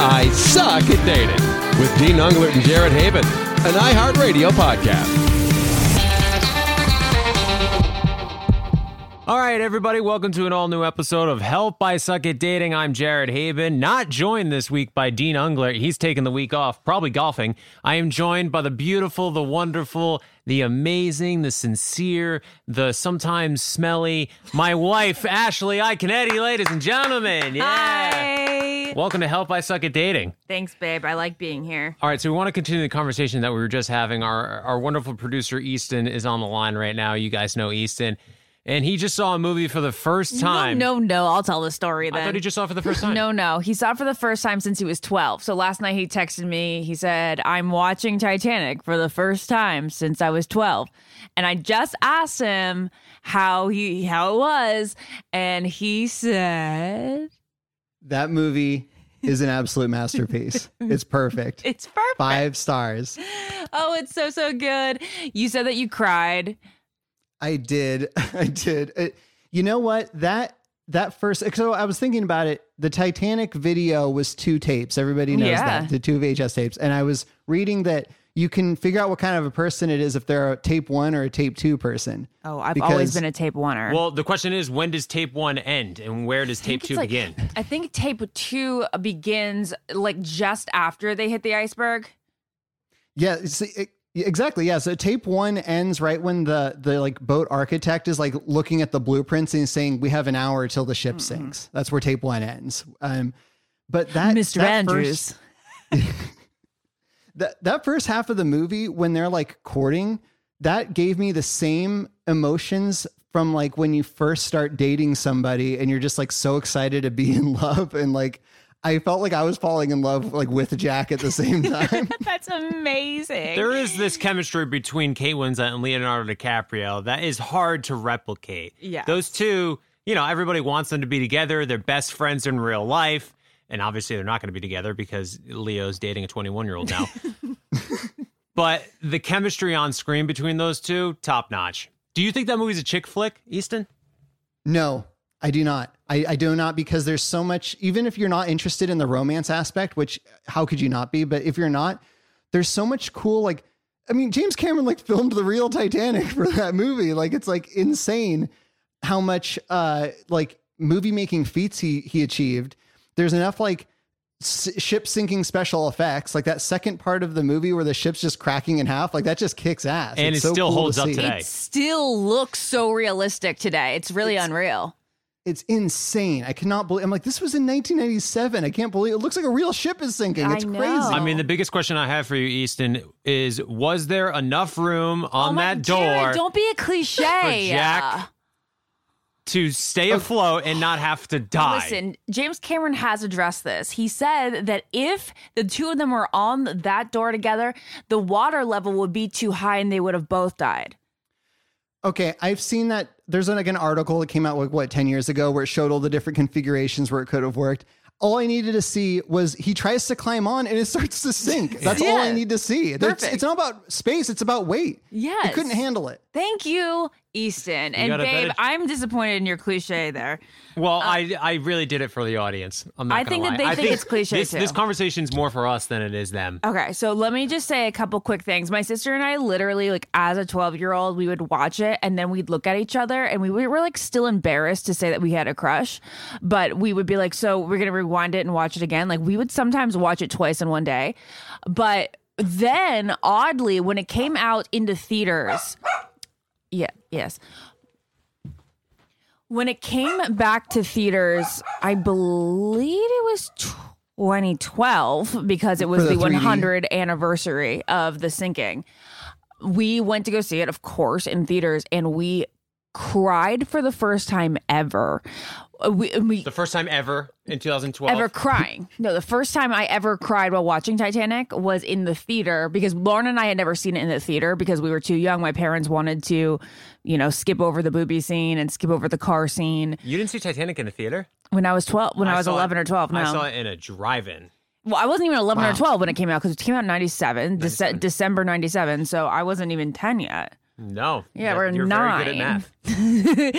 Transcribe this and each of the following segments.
I Suck at Dating with Dean Unglert and Jared Haben, an iHeartRadio podcast. All right, everybody, welcome to an all-new episode of Help I Suck at Dating. I'm Jared Haben, not joined this week by Dean Unglert. He's taking the week off, probably golfing. I am joined by the beautiful, the wonderful, the amazing, the sincere, the sometimes smelly, my wife, Ashley Iaconetti, ladies and gentlemen. Yeah. Hi. Welcome to Help I Suck at Dating. Thanks, babe. I like being here. All right, so we want to continue the conversation that we were just having. Our wonderful producer, Easton, is on the line right now. You guys know Easton. And he just saw a movie for the first time. No. I'll tell the story then. I thought he just saw it for the first time. No. He saw it for the first time since he was 12. So last night he texted me. He said, I'm watching Titanic for the first time since I was 12. And I just asked him how it was. And he said... That movie is an absolute masterpiece. It's perfect. It's perfect. 5 stars. Oh, it's so good. You said that you cried. I did. You know what? That first, so I was thinking about it. The Titanic video was 2 tapes. Everybody knows that. The 2 VHS tapes. And I was reading that you can figure out what kind of a person it is if they're a tape 1 or a tape 2 person. Oh, I've always been a tape 1er. Well, the question is, when does tape 1 end and where does tape 2 begin? I think tape 2 begins like just after they hit the iceberg. Yeah, exactly. Yeah. So tape 1 ends right when the like boat architect is like looking at the blueprints and saying, we have an hour till the ship sinks. That's where tape 1 ends. But Mr. Andrews. That first half of the movie, when they're like courting, that gave me the same emotions from like when you first start dating somebody and you're just like so excited to be in love. And like, I felt like I was falling in love like with Jack at the same time. That's amazing. There is this chemistry between Kate Winslet and Leonardo DiCaprio that is hard to replicate. Yeah. Those two, everybody wants them to be together. They're best friends in real life. And obviously they're not going to be together because Leo's dating a 21-year-old now. But the chemistry on screen between those two, top notch. Do you think that movie's a chick flick, Easton? No, I do not. I do not, because there's so much, even if you're not interested in the romance aspect, which how could you not be? But if you're not, there's so much cool, like, I mean, James Cameron like filmed the real Titanic for that movie. Like, it's like insane how much like movie making feats he achieved. There's enough like ship sinking special effects, like that second part of the movie where the ship's just cracking in half, like that just kicks ass. And it still holds up today. It still looks so realistic today. It's really unreal. It's insane. I cannot believe. I'm like, this was in 1997. I can't believe it. Looks like a real ship is sinking. It's crazy. I mean, the biggest question I have for you, Easton, is was there enough room on that door? Jared, don't be a cliche. For Jack to stay afloat and not have to die. Listen, James Cameron has addressed this. He said that if the two of them were on that door together, the water level would be too high and they would have both died. Okay, I've seen that. There's like an article that came out like 10 years ago where it showed all the different configurations where it could have worked. All I needed to see was he tries to climb on and it starts to sink. That's all I need to see. It's not about space. It's about weight. Yes. He couldn't handle it. Thank you, Easton. And babe, I'm disappointed in your cliche there. Well, I really did it for the audience. I'm not going to lie. I think it's cliche too. This conversation's more for us than it is them. Okay, so let me just say a couple quick things. My sister and I literally, like, as a 12-year-old, we would watch it and then we'd look at each other and we were like still embarrassed to say that we had a crush, but we would be like, so we're going to rewind it and watch it again. Like, we would sometimes watch it twice in one day. But then, oddly, when it came out into theaters, when it came back to theaters, I believe it was 2012 because it was the 100th anniversary of the sinking. We went to go see it, of course, in theaters, and we cried for the first time ever. The first time ever in 2012? Ever crying. No, the first time I ever cried while watching Titanic was in the theater because Lauren and I had never seen it in the theater because we were too young. My parents wanted to, skip over the booby scene and skip over the car scene. You didn't see Titanic in the theater? When I was 12, I was 11 or 12, no. I saw it in a drive-in. Well, I wasn't even 11 or 12 when it came out because it came out in 97, December 97, so I wasn't even 10 yet. No. Yeah, we're You're 9. very good at math.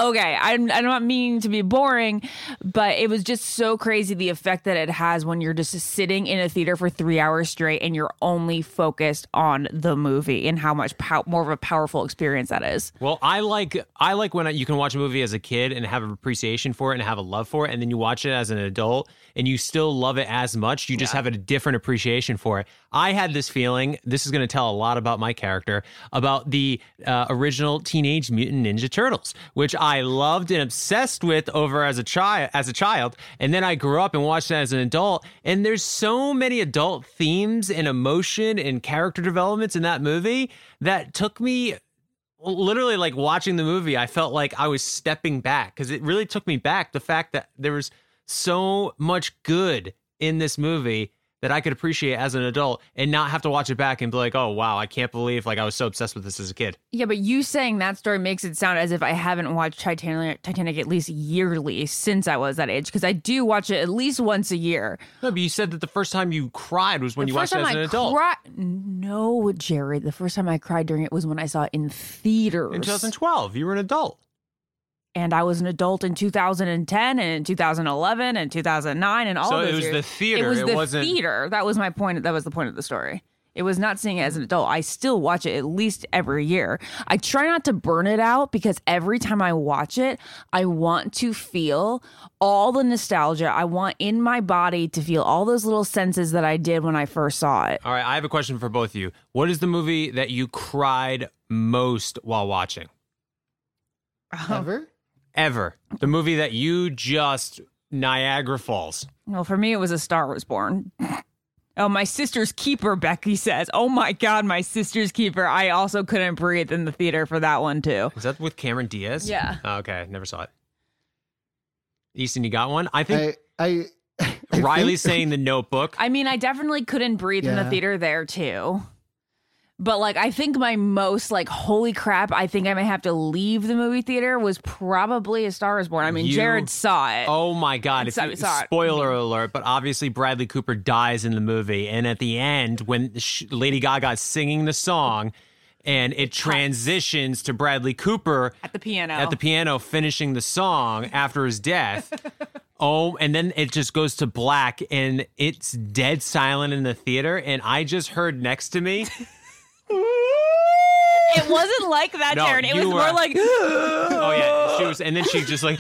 Okay, I'm not meaning to be boring, but it was just so crazy the effect that it has when you're just sitting in a theater for 3 hours straight and you're only focused on the movie and how much more of a powerful experience that is. Well, I like when you can watch a movie as a kid and have an appreciation for it and have a love for it, and then you watch it as an adult and you still love it as much. You just have a different appreciation for it. I had this feeling, this is going to tell a lot about my character, about the original Teenage Mutant Ninja Turtles, which I loved and obsessed with over as a child. And then I grew up and watched it as an adult. And there's so many adult themes and emotion and character developments in that movie that took me literally, like, watching the movie. I felt like I was stepping back because it really took me back. The fact that there was so much good in this movie that I could appreciate as an adult and not have to watch it back and be like, oh, wow, I can't believe like I was so obsessed with this as a kid. Yeah, but you saying that story makes it sound as if I haven't watched Titanic at least yearly since I was that age, because I do watch it at least once a year. No, but you said that the first time you cried was when you watched it as an adult. No, Jared, the first time I cried during it was when I saw it in theaters. In 2012, you were an adult. And I was an adult in 2010 and in 2011 and 2009 and all of those years. So it was the theater. It was the wasn't... theater. That was my point. That was the point of the story. It was not seeing it as an adult. I still watch it at least every year. I try not to burn it out because every time I watch it, I want to feel all the nostalgia. I want in my body to feel all those little senses that I did when I first saw it. All right, I have a question for both of you. What is the movie that you cried most while watching? Ever. The movie that you just Niagara Falls. Well, for me, it was A Star Was Born. Oh, My Sister's Keeper, Becky says. Oh my God, My Sister's Keeper. I also couldn't breathe in the theater for that one too. Is that with Cameron Diaz? Yeah. Oh, okay, never saw it. Easton, you got one? I think I Riley's saying The Notebook. I mean, I definitely couldn't breathe in the theater there too. But like, I think my most like, holy crap, I think I may have to leave the movie theater was probably A Star Is Born. I mean, Jared saw it. Oh my God. Spoiler alert, but obviously Bradley Cooper dies in the movie. And at the end, when Lady Gaga's singing the song and it transitions to Bradley Cooper at the piano finishing the song after his death. Oh, and then it just goes to black and it's dead silent in the theater. And I just heard next to me... It wasn't like that, no, Jared. It was more like... Oh, yeah. She was, and then she just like...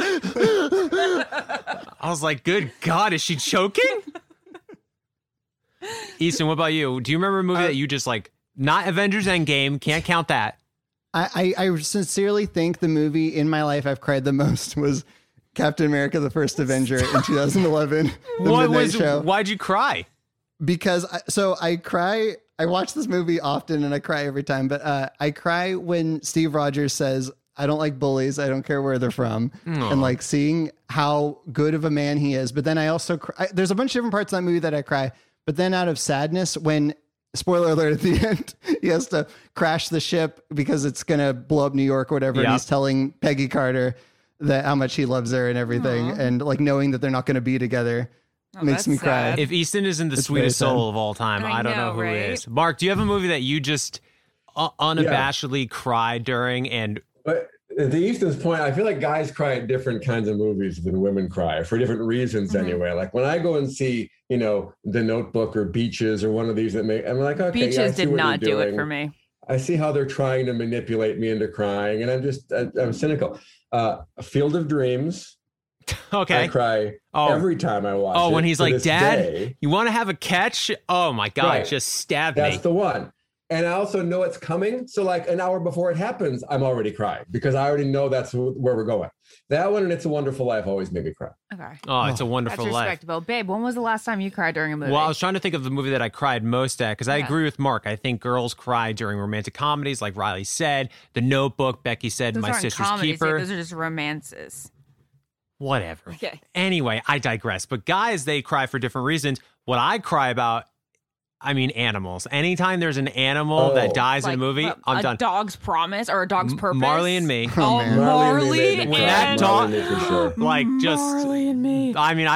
I was like, good God, is she choking? Easton, what about you? Do you remember a movie that you just like... Not Avengers Endgame, can't count that. I sincerely think the movie in my life I've cried the most was Captain America, the First Avenger in 2011. Why'd you cry? Because I cry... I watch this movie often and I cry every time, but I cry when Steve Rogers says, I don't like bullies. I don't care where they're from. And like seeing how good of a man he is. But then I also cry. There's a bunch of different parts of that movie that I cry. But then out of sadness, when, spoiler alert, at the end, he has to crash the ship because it's going to blow up New York or whatever. Yep. And he's telling Peggy Carter that how much he loves her and everything. And like knowing that they're not going to be together. Makes me cry. If Easton isn't the sweetest soul of all time, I don't know who is. Mark, do you have a movie that you just unabashedly cried during? And but to Easton's point, I feel like guys cry at different kinds of movies than women cry for different reasons anyway. Like when I go and see, The Notebook or Beaches or one of these I'm like, okay, Beaches did not do it for me. I see how they're trying to manipulate me into crying, and I'm cynical. Field of Dreams. Okay. I cry every time I watch it. Oh, when he's like, Dad, you want to have a catch? Oh my God, right. Just stab me. That's the one. And I also know it's coming. So like an hour before it happens, I'm already crying because I already know that's where we're going. That one and It's a Wonderful Life always made me cry. Okay. Oh, It's a Wonderful That's Life. respectable. Babe, when was the last time you cried during a movie? Well, I was trying to think of the movie that I cried most at because I agree with Mark. I think girls cry during romantic comedies, like Riley said. The Notebook, Becky said, those My aren't Sister's comedies, Keeper. Those are just romances. Whatever. Okay. Anyway, I digress. But guys, they cry for different reasons. What I cry about, animals. Anytime there's an animal that dies in a movie, I'm done. A Dog's Promise or A Dog's Purpose. Marley and Me. Marley and when that dog, like just Marley and Me.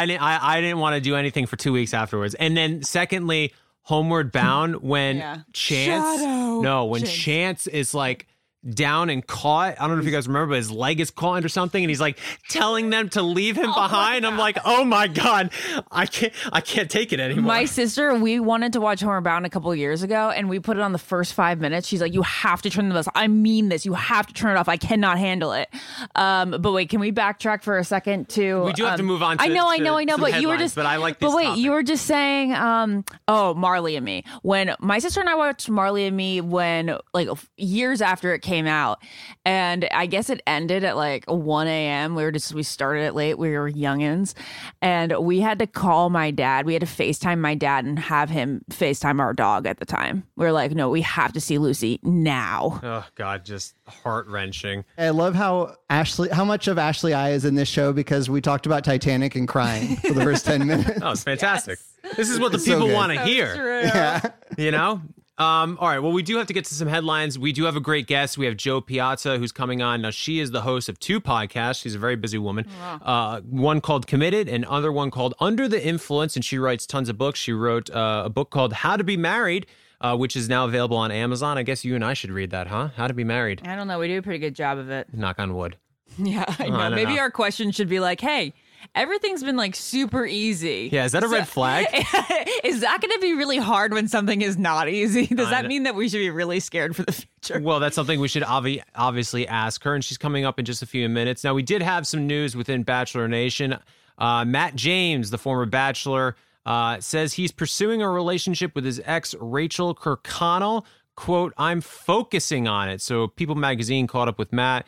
I didn't want to do anything for 2 weeks afterwards. And then secondly, Homeward Bound when Chance is like down and caught. I don't know if you guys remember, but his leg is caught or something, and he's like telling them to leave him behind. I'm like, oh my God, I can't take it anymore. My sister, we wanted to watch Homeward Bound a couple of years ago, and we put it on the first 5 minutes. She's like, you have to turn this off. I mean this. You have to turn it off. I cannot handle it. But wait, can we backtrack for a second to... We do have to move on to I know, but you were just... But I like this But wait, topic. you were just saying, Marley and Me. When my sister and I watched Marley and Me when, like, years after it came out, and I guess it ended at like 1 a.m. We started it late. We were youngins, and we had to call my dad. We had to FaceTime my dad and have him FaceTime our dog at the time. We were like, no, we have to see Lucy now. Oh God, just heart-wrenching. I love how much of Ashley I is in this show because we talked about Titanic and crying for the first 10 minutes. Oh, it's fantastic. This is what the So people good. want to hear. True. Yeah. You know? All right. Well, we do have to get to some headlines. We do have a great guest. We have Jo Piazza, who's coming on. Now, she is the host of 2 podcasts. She's a very busy woman. Wow. One called Committed and other one called Under the Influence. And she writes tons of books. She wrote a book called How to Be Married, which is now available on Amazon. I guess you and I should read that, huh? How to Be Married. I don't know. We do a pretty good job of it. Knock on wood. Yeah, I know. I don't Maybe know. our question should be like, hey, everything's been like super easy. Yeah, is that a red flag? Is that going to be really hard when something is not easy? Does that mean that we should be really scared for the future? Well, that's something we should obviously ask her, and she's coming up in just a few minutes. Now, we did have some news within Bachelor Nation. Matt James, the former Bachelor, says he's pursuing a relationship with his ex, Rachel Kirkconnell. Quote, I'm focusing on it. So People Magazine caught up with Matt.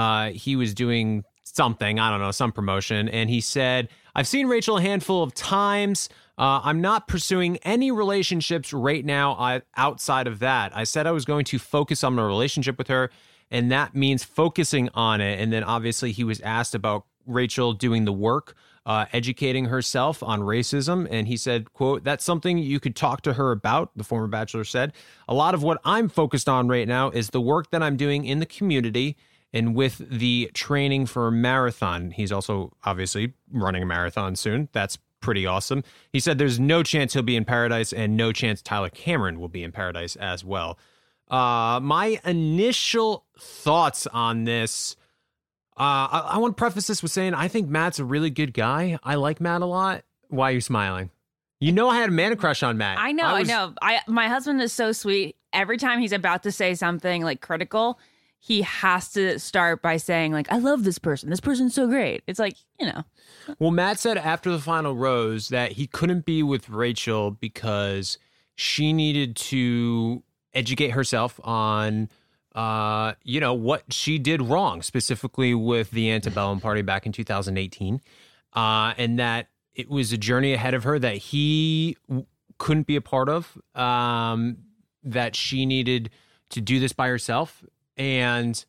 He was doing something, I don't know, some promotion. And he said, I've seen Rachel a handful of times. I'm not pursuing any relationships right now outside of that. I said I was going to focus on a relationship with her, and that means focusing on it. And then obviously he was asked about Rachel doing the work, educating herself on racism. And he said, quote, that's something you could talk to her about, the former Bachelor said. A lot of what I'm focused on right now is the work that I'm doing in the community and with the training for a marathon. He's also obviously running a marathon soon. That's pretty awesome. He said there's no chance he'll be in Paradise and no chance Tyler Cameron will be in Paradise as well. My initial thoughts on this, I want to preface this with saying I think Matt's a really good guy. I like Matt a lot. Why are you smiling? You know I had a man crush on Matt. I know. My husband is so sweet. Every time he's about to say something like critical, he has to start by saying like, I love this person. This person's so great. It's like, you know. Well, Matt said after the final rose that he couldn't be with Rachel because she needed to educate herself on, what she did wrong, specifically with the Antebellum Party back in 2018, and that it was a journey ahead of her that he couldn't be a part of, that she needed to do this by herself. And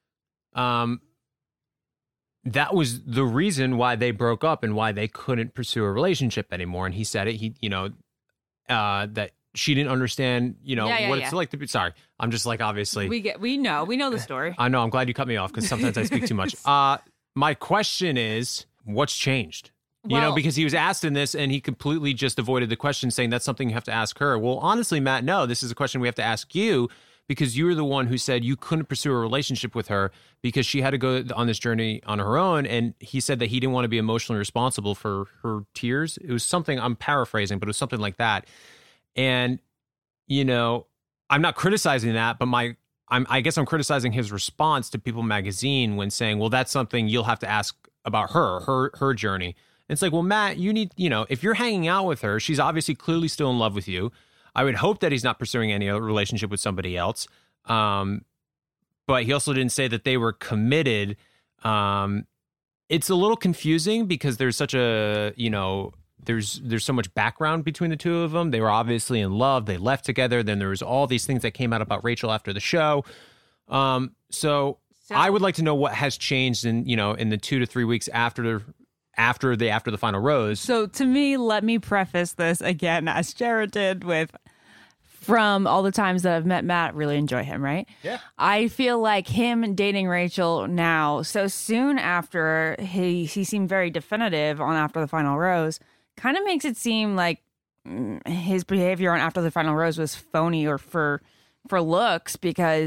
that was the reason why they broke up and why they couldn't pursue a relationship anymore. And he said it, that she didn't understand, what it's like to be. Sorry, I'm just like, obviously. We know the story. I know. I'm glad you cut me off because sometimes I speak too much. My question is, what's changed? Well, because he was asked in this and he completely just avoided the question, saying that's something you have to ask her. Well, honestly, Matt, no, this is a question we have to ask you, because you were the one who said you couldn't pursue a relationship with her because she had to go on this journey on her own. And he said that he didn't want to be emotionally responsible for her tears. It was something, I'm paraphrasing, but it was something like that. And, I'm not criticizing that, but I guess I'm criticizing his response to People Magazine when saying, well, that's something you'll have to ask about her journey. And it's like, well, Matt, you need, if you're hanging out with her, she's obviously clearly still in love with you. I would hope that he's not pursuing any other relationship with somebody else. But he also didn't say that they were committed. It's a little confusing because there's such a, there's so much background between the two of them. They were obviously in love. They left together. Then there was all these things that came out about Rachel after the show. So I would like to know what has changed in the 2 to 3 weeks after the final rose. So to me, let me preface this again, as Jared did with, from all the times that I've met Matt, really enjoy him, right? Yeah. I feel like him dating Rachel now, so soon after he seemed very definitive on After the Final Rose, kind of makes it seem like his behavior on After the Final Rose was phony or for looks, because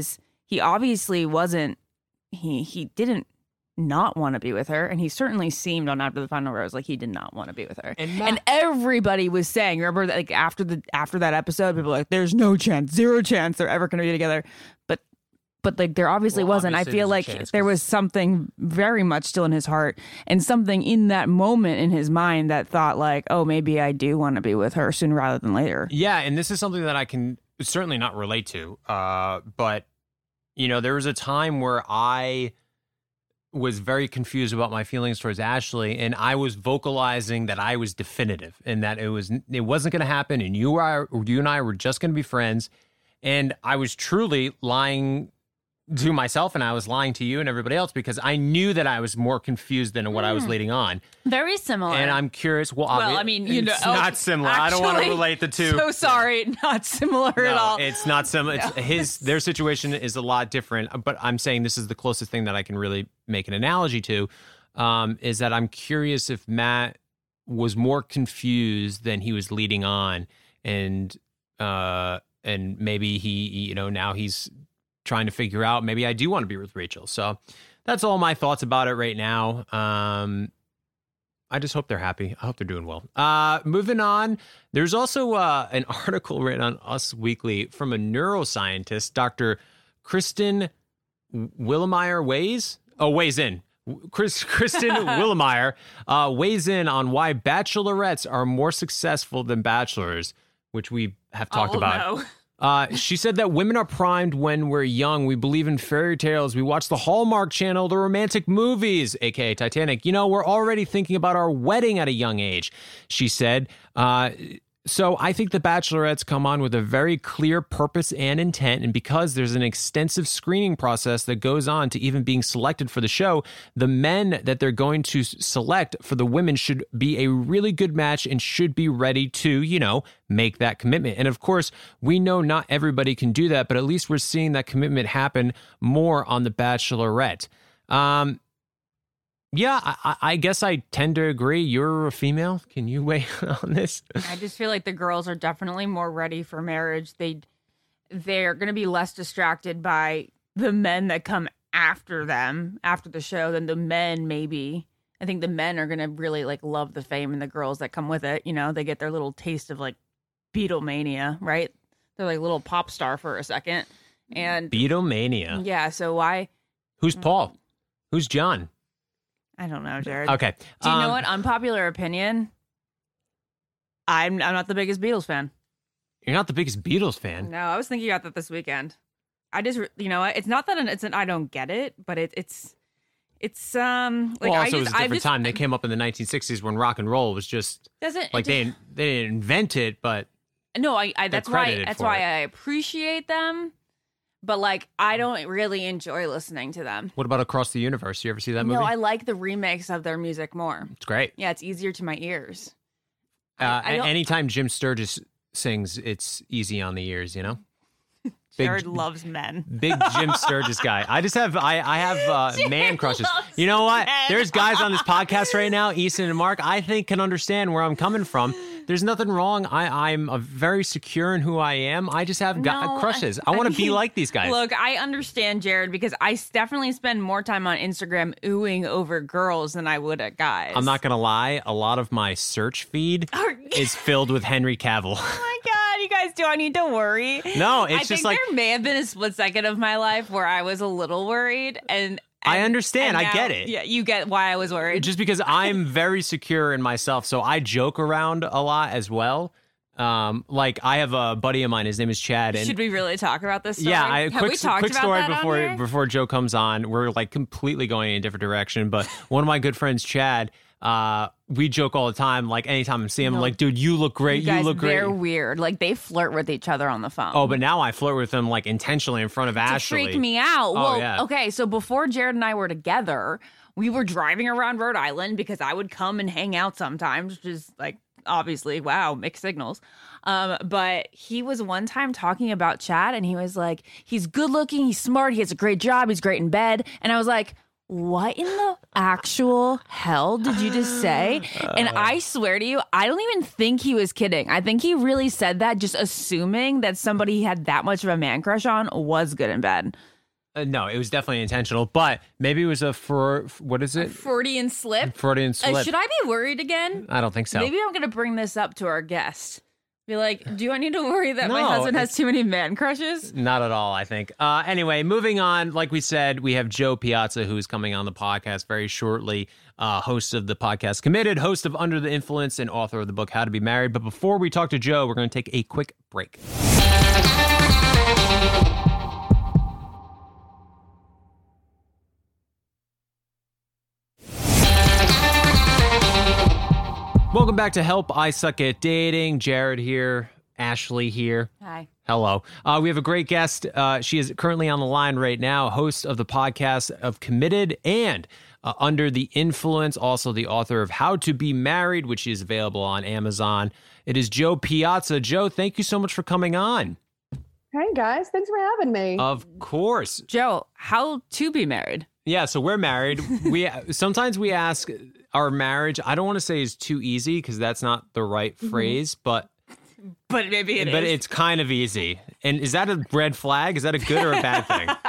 he obviously wasn't, he didn't not want to be with her, and he certainly seemed on After the Final Rose like he did not want to be with her. And everybody was saying, remember, like after that episode, people were like, there's no chance, zero chance they're ever going to be together. But like there obviously wasn't. I feel like there was something very much still in his heart, and something in that moment in his mind that thought like, oh, maybe I do want to be with her sooner rather than later. Yeah, and this is something that I can certainly not relate to. But you know, there was a time where I was very confused about my feelings towards Ashley, and I was vocalizing that I was definitive and that it wasn't going to happen, and you and I were just going to be friends, and I was truly lying to myself, and I was lying to you and everybody else because I knew that I was more confused than what I was leading on. Very similar. And I'm curious. Well, I mean, you know, it's not similar. Actually, I don't want to relate the two. So sorry, not similar at all. It's not similar. No. Their situation is a lot different. But I'm saying this is the closest thing that I can really make an analogy to. Is that I'm curious if Matt was more confused than he was leading on, and maybe he, you know, now he's trying to figure out, maybe I do want to be with Rachel. So that's all my thoughts about it right now. I just hope they're happy. I hope they're doing well. Moving on, there's also an article written on Us Weekly from a neuroscientist, Dr. Kristen Willemeyer weighs in. Kristen Willemeyer weighs in on why bachelorettes are more successful than bachelors, which we have talked about. No. She said that women are primed when we're young. We believe in fairy tales. We watch the Hallmark Channel, the romantic movies, aka Titanic. You know, we're already thinking about our wedding at a young age, she said. So I think the bachelorettes come on with a very clear purpose and intent. And because there's an extensive screening process that goes on to even being selected for the show, the men that they're going to select for the women should be a really good match and should be ready to, you know, make that commitment. And of course, we know not everybody can do that, but at least we're seeing that commitment happen more on the Bachelorette. Yeah, I guess I tend to agree. You're a female. Can you weigh in on this? I just feel like the girls are definitely more ready for marriage. They're going to be less distracted by the men that come after them, after the show, than the men maybe. I think the men are going to really like love the fame and the girls that come with it. You know, they get their little taste of like Beatlemania, right? They're like little pop star for a second. And Beatlemania. Yeah, so why? Who's Paul? Who's John? I don't know, Jared. Okay. Do you know what? Unpopular opinion. I'm not the biggest Beatles fan. You're not the biggest Beatles fan? No, I was thinking about that this weekend. I just, you know, it's not that I don't get it, but it's like well, also it was a different time. They came up in the 1960s when rock and roll was just like they didn't invent it, but no, that's why I appreciate them. But, like, I don't really enjoy listening to them. What about Across the Universe? You ever see that movie? No, I like the remix of their music more. It's great. Yeah, it's easier to my ears. Anytime Jim Sturgis sings, it's easy on the ears, you know? Jared loves men. Big Jim Sturgis guy. I have man crushes. You know what? There's guys on this podcast right now, Easton and Mark, I think can understand where I'm coming from. There's nothing wrong. I'm very secure in who I am. I just have crushes. I want to be like these guys. Look, I understand, Jared, because I definitely spend more time on Instagram oohing over girls than I would at guys. I'm not going to lie. A lot of my search feed is filled with Henry Cavill. Oh my God, you guys, do I need to worry? No, it's just like... there may have been a split second of my life where I was a little worried, and I understand. Now, I get it. Yeah, you get why I was worried. Just because I'm very secure in myself, so I joke around a lot as well. Like I have a buddy of mine. His name is Chad. And should we really talk about this story? Yeah, quick story that before Joe comes on. We're like completely going in a different direction. But one of my good friends, Chad, we joke all the time. Like anytime I see him, I'm like, dude, you look great. You look great. They're weird. Like they flirt with each other on the phone. Oh, but now I flirt with them like intentionally in front of Ashley. Freak me out. Well, yeah. Okay, so before Jared and I were together, we were driving around Rhode Island because I would come and hang out sometimes, which is like obviously, wow, mixed signals. But he was one time talking about Chad, and he was like, he's good looking, he's smart, he has a great job, he's great in bed. And I was like, what in the actual hell did you just say? And I swear to you, I don't even think he was kidding. I think he really said that just assuming that somebody he had that much of a man crush on was good in bed. No, it was definitely intentional, but maybe it was what is it? Freudian slip. Freudian slip. Should I be worried again? I don't think so. Maybe I'm going to bring this up to our guest. Be like, do I need to worry that my No, husband has too many man crushes? Not at all, I think. Anyway, moving on. Like we said, we have Joe Piazza, who's coming on the podcast very shortly, host of the podcast Committed, host of Under the Influence, and author of the book How to Be Married. But before we talk to Joe, we're going to take a quick break. Welcome back to Help I Suck at Dating. Jared here, Ashley here. Hi. Hello. We have a great guest. She is currently on the line right now, host of the podcast of Committed and Under the Influence, also the author of How to Be Married, which is available on Amazon. It is Joe Piazza. Joe, thank you so much for coming on. Hey, guys. Thanks for having me. Of course. Joe, how to be married? Yeah, so we're married. Sometimes we ask our marriage. I don't want to say is too easy because that's not the right phrase, but maybe it is. But it's kind of easy. And is that a red flag? Is that a good or a bad thing? No,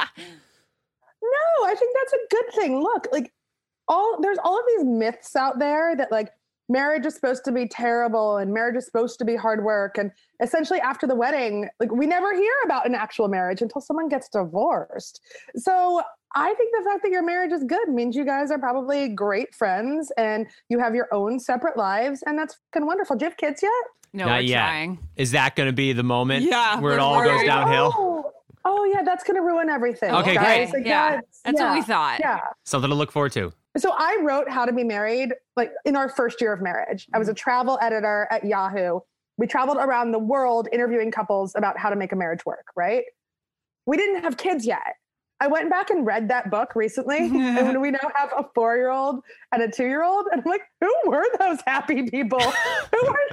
I think that's a good thing. Look, like there's all of these myths out there that like marriage is supposed to be terrible and marriage is supposed to be hard work. And essentially after the wedding, like we never hear about an actual marriage until someone gets divorced. So I think the fact that your marriage is good means you guys are probably great friends and you have your own separate lives. And that's fucking wonderful. Do you have kids yet? No, Not we're yet. trying. Is that going to be the moment Yeah, where it we're all goes worried. downhill? Oh yeah, that's going to ruin everything. Okay, guys. great. Like, Yeah, that's what we thought. Yeah. Something to look forward to. So I wrote How to Be Married like in our first year of marriage. I was a travel editor at Yahoo. We traveled around the world interviewing couples about how to make a marriage work, right? We didn't have kids yet. I went back and read that book recently, and we now have a 4-year-old and a 2-year-old, and I'm like, who were those happy people? who were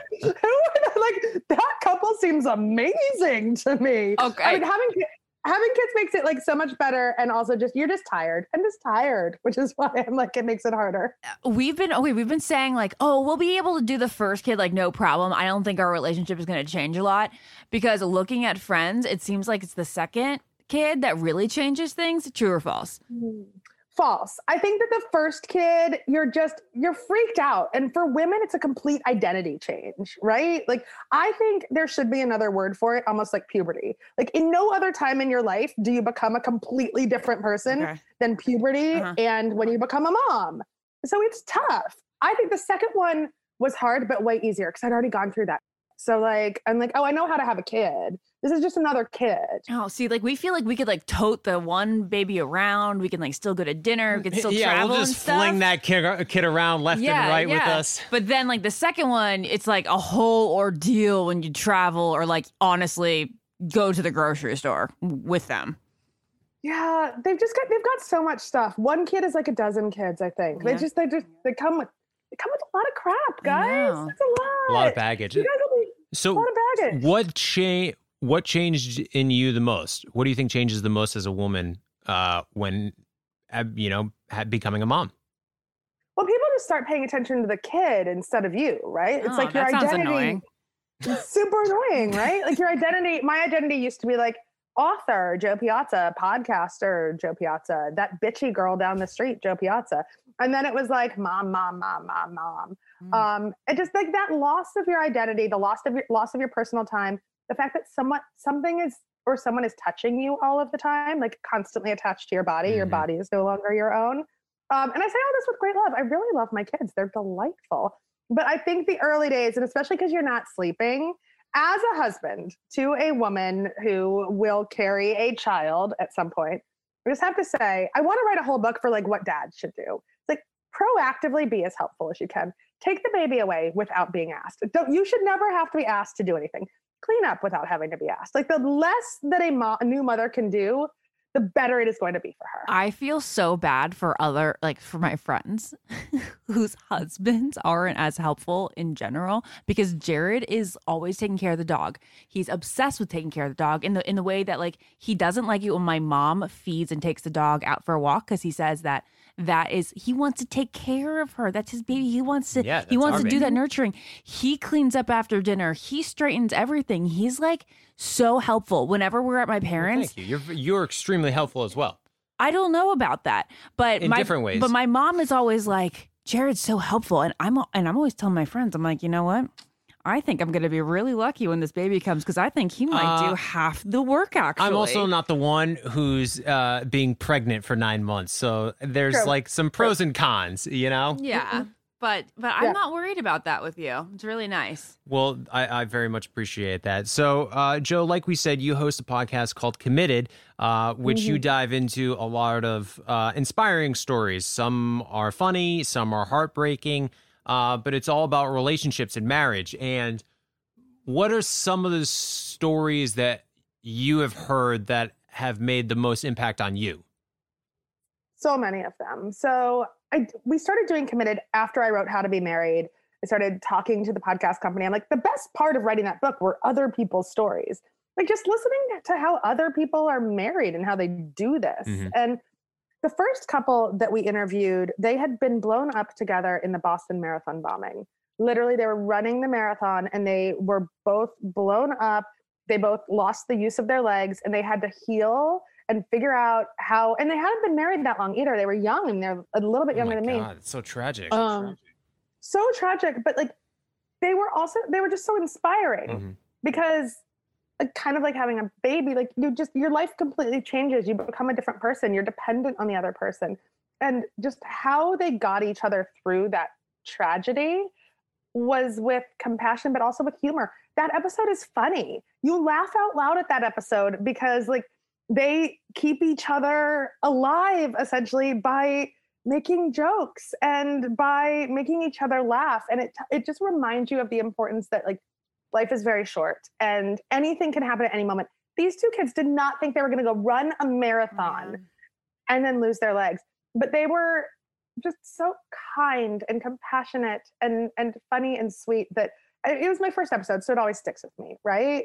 like that couple seems amazing to me. Okay. I mean, having kids makes it like so much better, and also you're just tired. I'm just tired, which is why I'm like it makes it harder. We've been saying like, oh, we'll be able to do the first kid like no problem. I don't think our relationship is going to change a lot because looking at friends, it seems like it's the second kid that really changes things. True or false? False. I think that the first kid, you're freaked out. And for women, it's a complete identity change, right? Like, I think there should be another word for it, almost like puberty. Like, in no other time in your life do you become a completely different person than puberty and when you become a mom. So it's tough. I think the second one was hard, but way easier because I'd already gone through that. So like, I'm like, oh, I know how to have a kid. This is just another kid. Oh, see, like we feel like we could like tote the one baby around. We can like still go to dinner. We can still travel we'll and just stuff. fling that kid around left and right with us. But then like the second one, it's like a whole ordeal when you travel or like honestly go to the grocery store with them. Yeah, they've got so much stuff. One kid is like a dozen kids, I think. Yeah. They come with a lot of crap, guys. know. It's a lot. A lot of baggage. You guys will be So a lot of baggage. what changed in you the most? What do you think changes the most as a woman when becoming a mom? Well, people just start paying attention to the kid instead of you, right? It's like your that sounds identity. annoying. It's super annoying, right? Like your identity. My identity used to be like author Joe Piazza, podcaster Joe Piazza, that bitchy girl down the street Joe Piazza, and then it was like mom. It just like that loss of your identity, the loss of your personal time, the fact that someone is touching you all of the time, like constantly attached to your body. Your body is no longer your own. And I say all this with great love. I really love my kids. They're delightful. But I think the early days, and especially because you're not sleeping, as a husband to a woman who will carry a child at some point, I just have to say, I want to write a whole book for like what dads should do. It's like proactively be as helpful as you can. Take the baby away without being asked. You should never have to be asked to do anything. Clean up without having to be asked. Like the less that a new mother can do, the better it is going to be for her. I feel so bad for for my friends whose husbands aren't as helpful in general, because Jared is always taking care of the dog. He's obsessed with taking care of the dog in the way that like he doesn't like it when my mom feeds and takes the dog out for a walk, because he says that he wants to take care of her. That's his baby. He wants to do that nurturing. He cleans up after dinner. He straightens everything. He's like so helpful whenever we're at my parents. Well, thank you. You're extremely helpful as well. I don't know about that, but In different ways. But my mom is always like, Jared's so helpful, and I'm always telling my friends, I'm like, you know what? I think I'm going to be really lucky when this baby comes because I think he might do half the work, actually. I'm also not the one who's being pregnant for 9 months. So there's True. like some pros and cons, you know? Yeah. But I'm not worried about that with you. It's really nice. Well, I very much appreciate that. So, Joe, like we said, you host a podcast called Committed, which you dive into a lot of inspiring stories. Some are funny, some are heartbreaking, but it's all about relationships and marriage. And what are some of the stories that you have heard that have made the most impact on you? So many of them. So we started doing Committed after I wrote How to Be Married. I started talking to the podcast company. I'm like, the best part of writing that book were other people's stories. Like just listening to how other people are married and how they do this. And the first couple that we interviewed, they had been blown up together in the Boston Marathon bombing. Literally, they were running the marathon and they were both blown up. They both lost the use of their legs and they had to heal and figure out how, and they hadn't been married that long either. They were young and they're a little bit younger than me. God, it's so tragic. So tragic, but like they were just so inspiring because like, kind of like having a baby, like your life completely changes. You become a different person. You're dependent on the other person. And just how they got each other through that tragedy was with compassion, but also with humor. That episode is funny. You laugh out loud at that episode because like, they keep each other alive essentially by making jokes and by making each other laugh. And it just reminds you of the importance that like life is very short and anything can happen at any moment. These two kids did not think they were going to go run a marathon and then lose their legs, but they were just so kind and compassionate and funny and sweet that it was my first episode. So it always sticks with me. Right.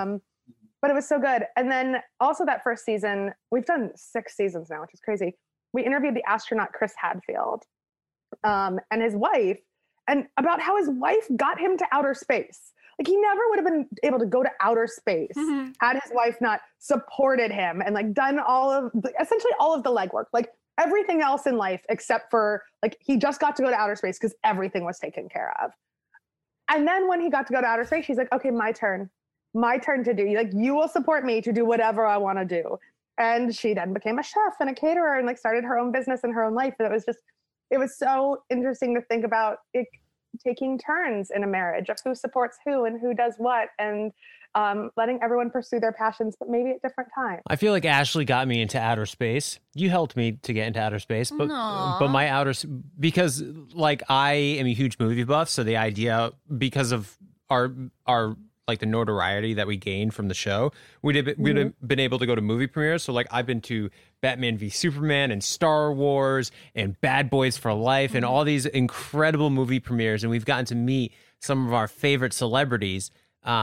But it was so good. And then also that first season, we've done 6 seasons now, which is crazy. We interviewed the astronaut Chris Hadfield and his wife, and about how his wife got him to outer space. Like he never would have been able to go to outer space had his wife not supported him and like done essentially all of the legwork, like everything else in life except for like he just got to go to outer space because everything was taken care of. And then when he got to go to outer space, she's like, okay, my turn to do. Like, you will support me to do whatever I want to do. And she then became a chef and a caterer and like started her own business in her own life. And it was so interesting to think about it, taking turns in a marriage of who supports who and who does what, and letting everyone pursue their passions, but maybe at different times. I feel like Ashley got me into outer space. You helped me to get into outer space, but my because like I am a huge movie buff, so the idea, because of our like the notoriety that we gained from the show, we'd have been able to go to movie premieres. So like I've been to Batman v Superman and Star Wars and Bad Boys for Life and all these incredible movie premieres, and we've gotten to meet some of our favorite celebrities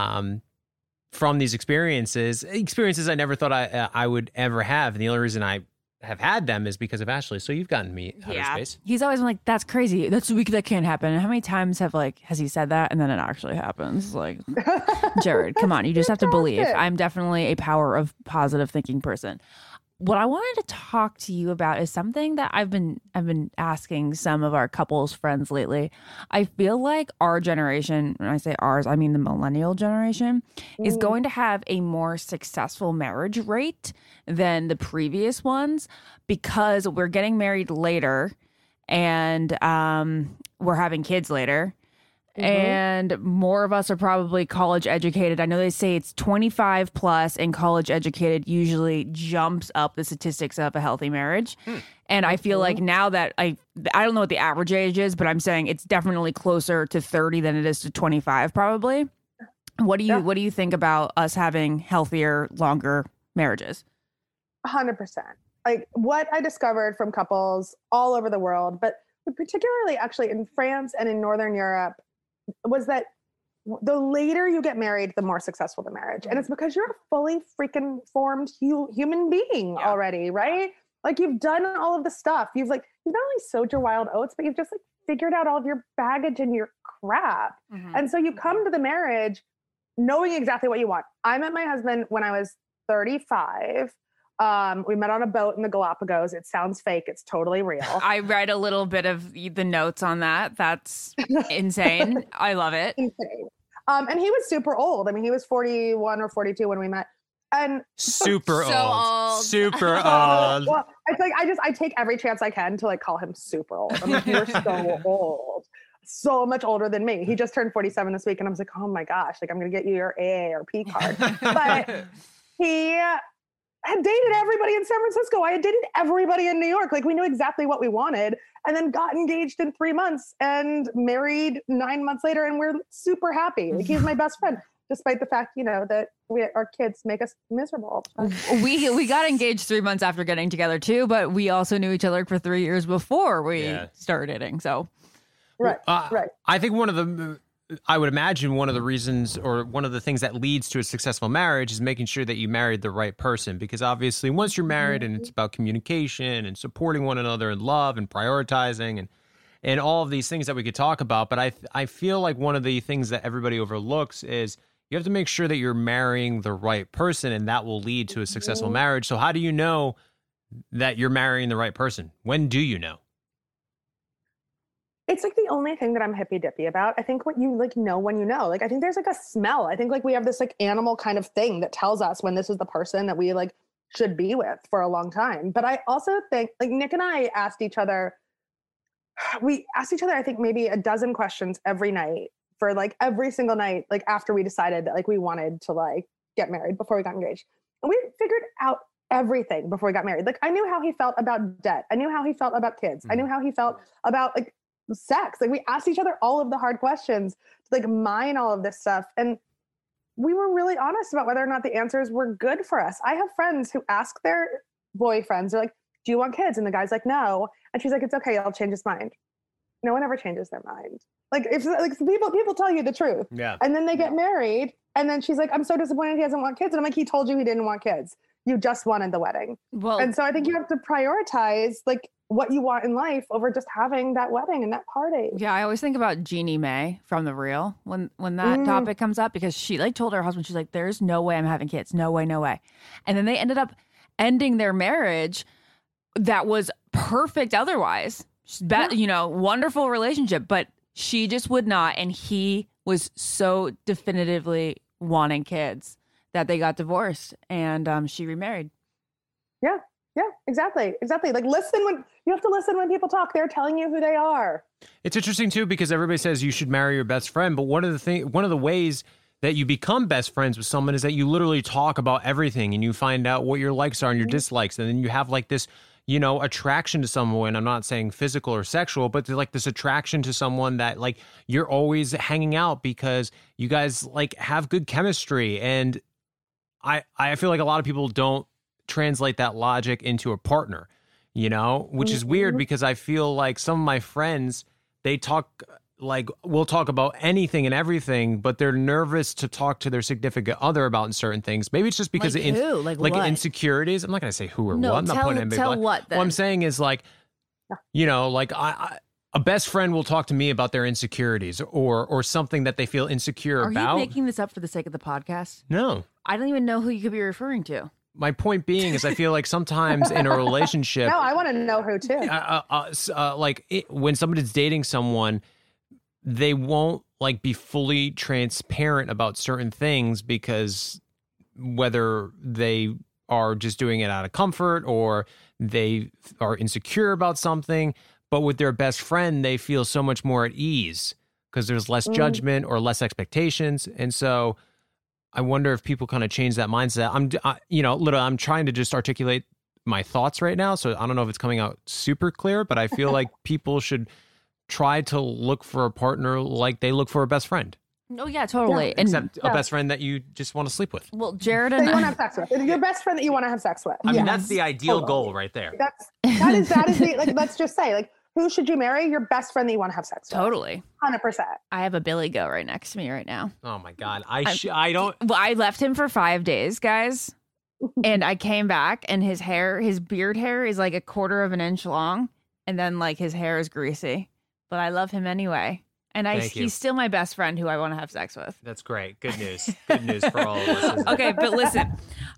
from these experiences I never thought I would ever have. And the only reason I have had them is because of Ashley. So you've gotten me outer space. He's always been like, that's crazy. That can't happen. And how many times has he said that? And then it actually happens. Like, Jared, come on. You just have to believe. I'm definitely a power of positive thinking person. What I wanted to talk to you about is something that I've been asking some of our couples friends lately. I feel like our generation, when I say ours, I mean the millennial generation, is going to have a more successful marriage rate than the previous ones because we're getting married later and we're having kids later. And more of us are probably college educated. I know they say it's 25 plus and college educated usually jumps up the statistics of a healthy marriage. And I feel like now that I don't know what the average age is, but I'm saying it's definitely closer to 30 than it is to 25 probably. What do you think about us having healthier, longer marriages? 100%. Like what I discovered from couples all over the world, but particularly actually in France and in Northern Europe, was that the later you get married, the more successful the marriage. And it's because you're a fully freaking formed human being already, right? Like you've done all of the stuff. You've not only sowed your wild oats, but you've just like figured out all of your baggage and your crap. And so you come to the marriage knowing exactly what you want. I met my husband when I was 35. We met on a boat in the Galapagos. It sounds fake. It's totally real. I read a little bit of the notes on that. That's insane. I love it. Insane. And he was super old. I mean, he was 41 or 42 when we met. And Super So old. old. Super old. well, it's like I take every chance I can to like call him super old. I'm like, you're so old. So much older than me. He just turned 47 this week, and I was like, oh my gosh, like I'm gonna get you your AARP card. But he had dated everybody in San Francisco. I had dated everybody in New York. Like we knew exactly what we wanted, and then got engaged in 3 months and married 9 months later, and we're super happy. Like he's my best friend, despite the fact, that our kids make us miserable. We got engaged 3 months after getting together too, but we also knew each other for 3 years before we started dating. So Right. I think I would imagine one of the reasons or one of the things that leads to a successful marriage is making sure that you married the right person. Because obviously once you're married and it's about communication and supporting one another and love and prioritizing and all of these things that we could talk about. But I feel like one of the things that everybody overlooks is you have to make sure that you're marrying the right person, and that will lead to a successful marriage. So how do you know that you're marrying the right person? When do you know? It's like the only thing that I'm hippy dippy about. I think what you like know when you know, like, I think there's like a smell. I think like we have this like animal kind of thing that tells us when this is the person that we like should be with for a long time. But I also think like Nick and I asked each other, I think maybe a dozen questions every night for like every single night, like after we decided that like we wanted to like get married before we got engaged. And we figured out everything before we got married. Like I knew how he felt about debt. I knew how he felt about kids. I knew how he felt about like sex. Like we asked each other all of the hard questions to like mine all of this stuff. And we were really honest about whether or not the answers were good for us. I have friends who ask their boyfriends, they're like, do you want kids? And the guy's like, no. And she's like, it's okay, I'll change his mind. No one ever changes their mind. Like if like people tell you the truth. Yeah. And then they get married. And then she's like, I'm so disappointed he doesn't want kids. And I'm like, he told you he didn't want kids. You just wanted the wedding. well, And so I think you have to prioritize like what you want in life over just having that wedding and that party. yeah, I always think about Jeannie Mae from The Real when that topic comes up, because she like told her husband, she's like, there's no way I'm having kids. No way, no way. And then they ended up ending their marriage that was perfect otherwise. Wonderful relationship, but she just would not. And he was so definitively wanting kids that they got divorced, and she remarried. Yeah, exactly. Like you have to listen when people talk. They're telling you who they are. It's interesting too, because everybody says you should marry your best friend, but one of the ways that you become best friends with someone is that you literally talk about everything and you find out what your likes are and your dislikes, and then you have like this attraction to someone. I'm not saying physical or sexual, but like this attraction to someone that like you're always hanging out because you guys like have good chemistry. And I feel like a lot of people don't translate that logic into a partner, which is weird, because I feel like some of my friends, we'll talk about anything and everything, but they're nervous to talk to their significant other about certain things. Maybe it's just because Like of who? Like what? insecurities. I'm not going to say who or No, what. I'm not putting anybody. tell what then. What I'm saying is like, a best friend will talk to me about their insecurities or something that they feel insecure Are about. you making this up for the sake of the podcast? No. I don't even know who you could be referring to. My point being is I feel like sometimes in a relationship, No, I want to know who too. when somebody's dating someone, they won't like be fully transparent about certain things, because whether they are just doing it out of comfort or they are insecure about something, but with their best friend, they feel so much more at ease because there's less judgment or less expectations. And so I wonder if people kind of change that mindset. I'm trying to just articulate my thoughts right now, so I don't know if it's coming out super clear, but I feel like people should try to look for a partner like they look for a best friend. Oh yeah, totally. And Except a best friend that you just want to sleep with. well, Jared That and you want to have sex with. Your best friend that you want to have sex with. I mean, Yes. that's the ideal Totally. goal right there. That is the, like, let's just say, like, who should you marry? Your best friend that you want to have sex with. totally. 100%. I have a Billy Goat right next to me right now. Oh my God. I don't. Well, I left him for 5 days, guys. And I came back and his beard hair is like 1/4 of an inch long. And then like his hair is greasy. But I love him anyway. And Thank you. he's still my best friend who I want to have sex with. That's great. Good news. Good news for all of us. Okay, but listen,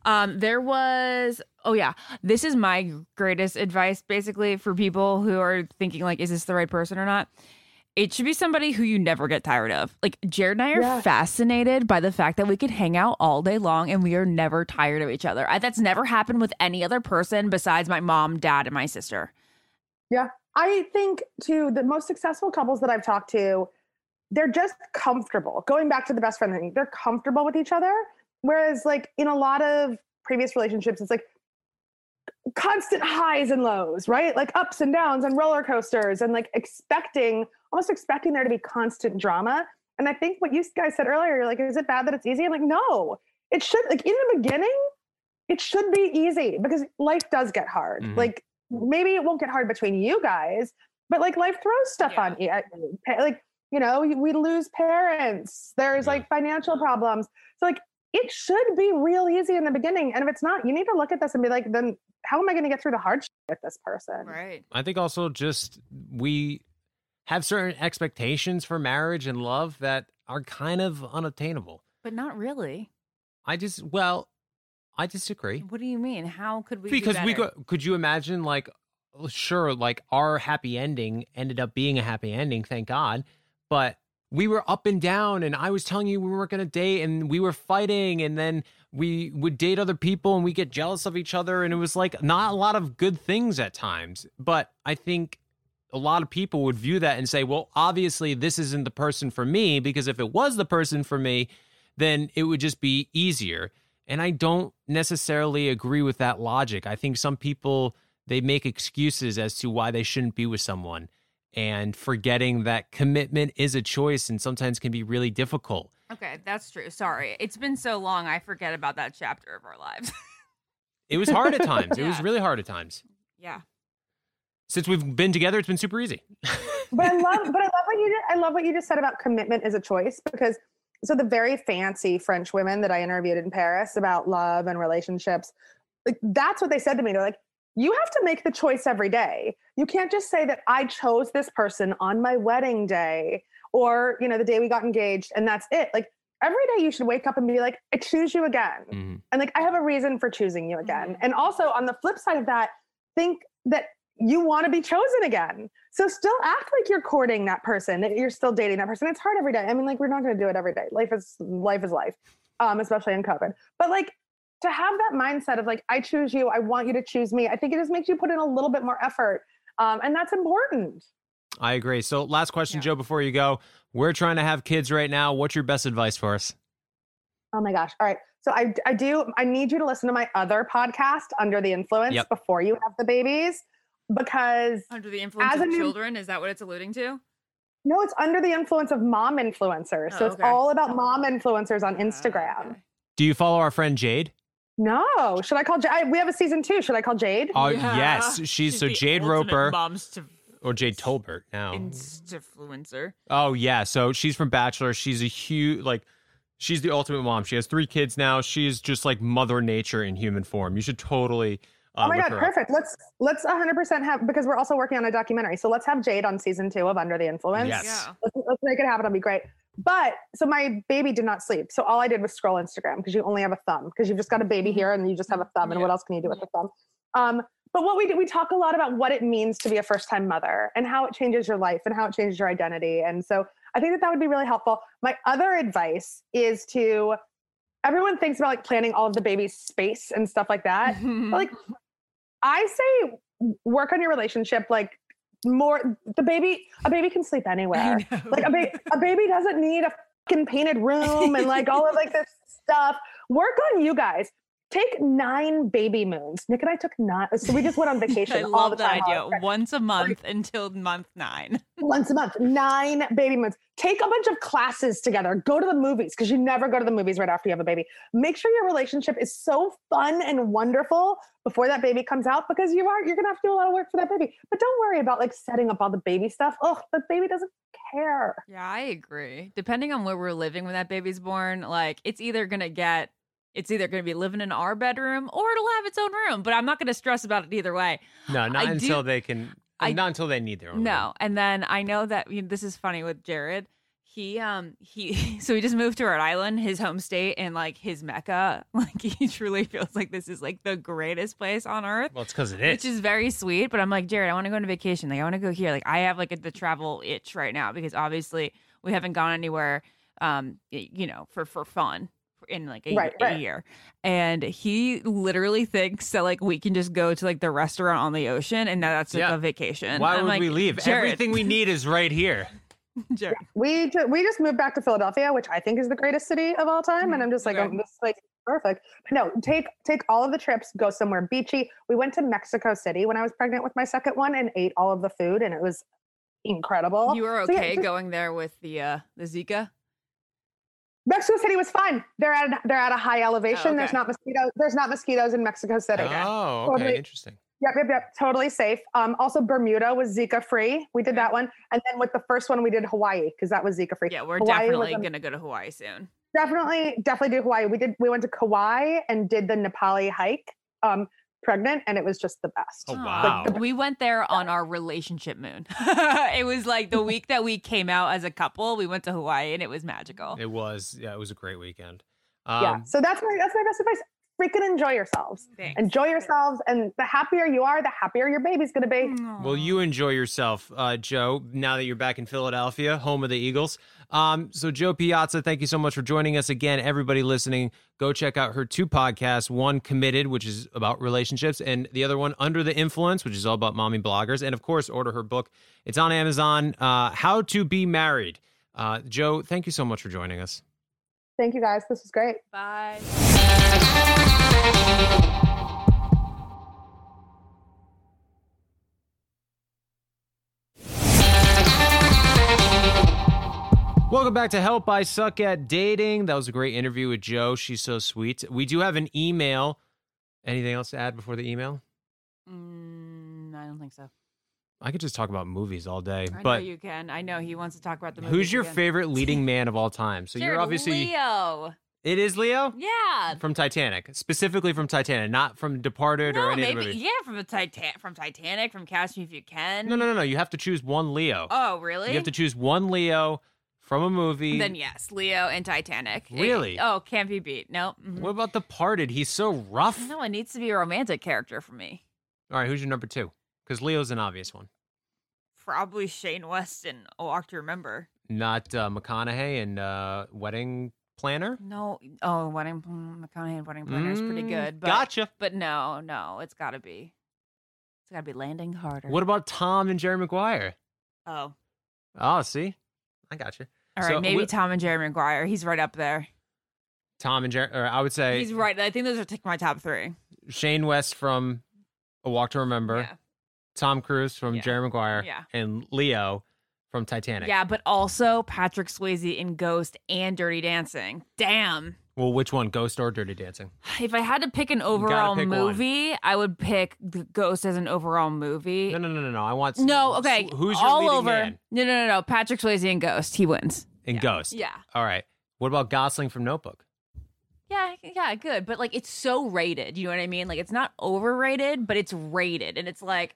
this is my greatest advice basically for people who are thinking like, is this the right person or not? It should be somebody who you never get tired of. Like Jared and I are fascinated by the fact that we could hang out all day long and we are never tired of each other. That's never happened with any other person besides my mom, dad, and my sister. Yeah. I think too, the most successful couples that I've talked to, they're just comfortable. Going back to the best friend thing, they're comfortable with each other. Whereas like in a lot of previous relationships, it's like constant highs and lows, right? Like ups and downs and roller coasters and like almost expecting there to be constant drama. And I think what you guys said earlier, you're like, is it bad that it's easy? I'm like, no, it should, like in the beginning, it should be easy because life does get hard. Mm-hmm. Like maybe it won't get hard between you guys, but like life throws stuff on you. Like, you know, we lose parents. There's like financial problems. So like it should be real easy in the beginning. And if it's not, you need to look at this and be like, then how am I going to get through the hardship with this person? Right. I think also just we have certain expectations for marriage and love that are kind of unattainable. But not really. I disagree. What do you mean? How could we Because do better? could you imagine like, sure, like our happy ending ended up being a happy ending, thank God. But we were up and down and I was telling you we weren't going to date and we were fighting and then we would date other people and we get jealous of each other. And it was like not a lot of good things at times. But I think a lot of people would view that and say, well, obviously this isn't the person for me, because if it was the person for me, then it would just be easier. And I don't necessarily agree with that logic. I think some people, they make excuses as to why they shouldn't be with someone, and forgetting that commitment is a choice and sometimes can be really difficult. Okay, that's true. Sorry. It's been so long, I forget about that chapter of our lives. It was hard at times. It was Yeah. really hard at times. Yeah. Since we've been together, it's been super easy. But I love what you just said about commitment as a choice, because so the very fancy French women that I interviewed in Paris about love and relationships, like that's what they said to me. They're like, you have to make the choice every day. You can't just say that I chose this person on my wedding day or, you know, the day we got engaged and that's it. Like every day you should wake up and be like, I choose you again. Mm-hmm. And like, I have a reason for choosing you again. And also on the flip side of that, think that you want to be chosen again. So still act like you're courting that person, that you're still dating that person. It's hard every day. I mean, like, we're not going to do it every day. Life is life, especially in COVID. But like, to have that mindset of like, I choose you, I want you to choose me, I think it just makes you put in a little bit more effort. And that's important. I agree. So last question, Joe, before you go. We're trying to have kids right now. What's your best advice for us? Oh my gosh. All right. So I need you to listen to my other podcast, Under the Influence, before you have the babies. Because Under the influence of children, is that what it's alluding to? No, it's Under the Influence of Mom Influencers. So it's all about mom influencers on Instagram. Okay. Do you follow our friend Jade? No. Should I call Jade? We have a season 2. Should I call Jade? Oh, yes. She's so Jade Roper. Or Jade Tolbert now. Influencer. Oh, yeah. So she's from Bachelor. She's a huge, like, she's the ultimate mom. She has 3 kids now. She's just like Mother Nature in human form. You should totally oh my God, perfect. Let's 100% have, because we're also working on a documentary. So let's have Jade on season 2 of Under the Influence. Yes. Yeah. Let's make it happen. It'll be great. But so my baby did not sleep. So all I did was scroll Instagram, because you only have a thumb, because you've just got a baby here and you just have a thumb. And what else can you do with a thumb? But what we do, we talk a lot about what it means to be a first-time mother and how it changes your life and how it changes your identity. And so I think that would be really helpful. My other advice is to, everyone thinks about like planning all of the baby's space and stuff like that. But like, I say work on your relationship, like more, a baby can sleep anywhere. Like a baby doesn't need a fucking painted room and like all of like this stuff. Work on you guys. Take 9 baby moons. Nick and I took 9. So we just went on vacation all the time. I love that idea. Once a month until month 9. Once a month, 9 baby moons. Take a bunch of classes together. Go to the movies, because you never go to the movies right after you have a baby. Make sure your relationship is so fun and wonderful before that baby comes out, because you're going to have to do a lot of work for that baby. But don't worry about like setting up all the baby stuff. Oh, the baby doesn't care. Yeah, I agree. Depending on where we're living when that baby's born, like it's either going to be living in our bedroom or it'll have its own room, but I'm not going to stress about it either way. No, not until they can Not until they need their own room. No. And then I know that this is funny with Jared. He so he just moved to Rhode Island, his home state, and like his Mecca. Like he truly feels like this is like the greatest place on earth. Well, it's because it is. Which is very sweet. But I'm like, Jared, I want to go on a vacation. Like I want to go here. Like I have like the travel itch right now because obviously we haven't gone anywhere for fun in like a year. And he literally thinks that like we can just go to like the restaurant on the ocean and that's like a vacation. Why I'm would like, we leave? Jared. Everything we need is right here. Jared. We just moved back to Philadelphia, which I think is the greatest city of all time. And I'm just like, Okay. this is like perfect. But no, take all of the trips, go somewhere beachy. We went to Mexico City when I was pregnant with my second one and ate all of the food, and it was incredible. You were So, okay yeah, going there with the Zika? Mexico City was fine. They're at a high elevation. Oh, okay. There's not mosquitoes in Mexico City. Oh, okay. Totally. Interesting. Yep. Totally safe. Also, Bermuda was Zika free. We did that one. And then with the first one, we did Hawaii because that was Zika free. Yeah, we're Hawaii definitely was going to go to Hawaii soon. Definitely do Hawaii. We went to Kauai and did the Nepali hike pregnant, and it was just the best. Oh, wow. We went there on our relationship moon. It was like the week that we came out as a couple, we went to Hawaii and it was magical. It was a great weekend. So that's my best advice. Freaking enjoy yourselves. Thanks. Enjoy yourselves, and the happier you are, the happier your baby's going to be. Well, you enjoy yourself, Joe, now that you're back in Philadelphia, home of the Eagles. So Joe Piazza, thank you so much for joining us again. Everybody listening, go check out her 2 podcasts, one Committed, which is about relationships, and the other one Under the Influence, which is all about mommy bloggers. And of course, order her book. It's on Amazon, How to Be Married. Joe, thank you so much for joining us. Thank you, guys. This was great. Bye. Welcome back to Help I Suck at Dating. That was a great interview with Joe. She's so sweet. We do have an email. Anything else to add before the email? I don't think so. I could just talk about movies all day. I But know you can. I know he wants to talk about the movie. who's your favorite leading man of all time? So Jared, you're obviously Leo. It is Leo? Yeah. From Titanic. Specifically from Titanic, not from Departed or any other movie. Yeah, from Titanic, from Catch Me If You Can. No. You have to choose one Leo. Oh, really? You have to choose one Leo from a movie. Then yes, Leo and Titanic. Really? Can't be beat. No. Mhm. What about Departed? He's so rough. No, it needs to be a romantic character for me. All right, who's your number 2? Because Leo's an obvious one. Probably Shane West and A Walk to Remember. Not McConaughey and Wedding Planner? No. Oh, McConaughey and Wedding Planner is pretty good. But, Gotcha. But no, it's got to be. It's got to be Landing Harder. What about Tom and Jerry Maguire? Oh. Oh, see? I got you. All right, maybe Tom and Jerry Maguire. He's right up there. Tom and Jerry, or I would say He's right. I think those are my top 3. Shane West from A Walk to Remember, Yeah. Tom Cruise from Jerry Maguire, Yeah. and Leo from Titanic. Yeah, but also Patrick Swayze in Ghost and Dirty Dancing. Damn. Well, which one, Ghost or Dirty Dancing? If I had to pick an overall movie, I would pick Ghost as an overall movie. No. I want No, okay. Who's your all leading over? man No. Patrick Swayze in Ghost. He wins. in Ghost? Yeah. All right. What about Gosling from Notebook? Yeah, good. But like, it's so rated. You know what I mean? Like, it's not overrated, but it's rated, and it's like,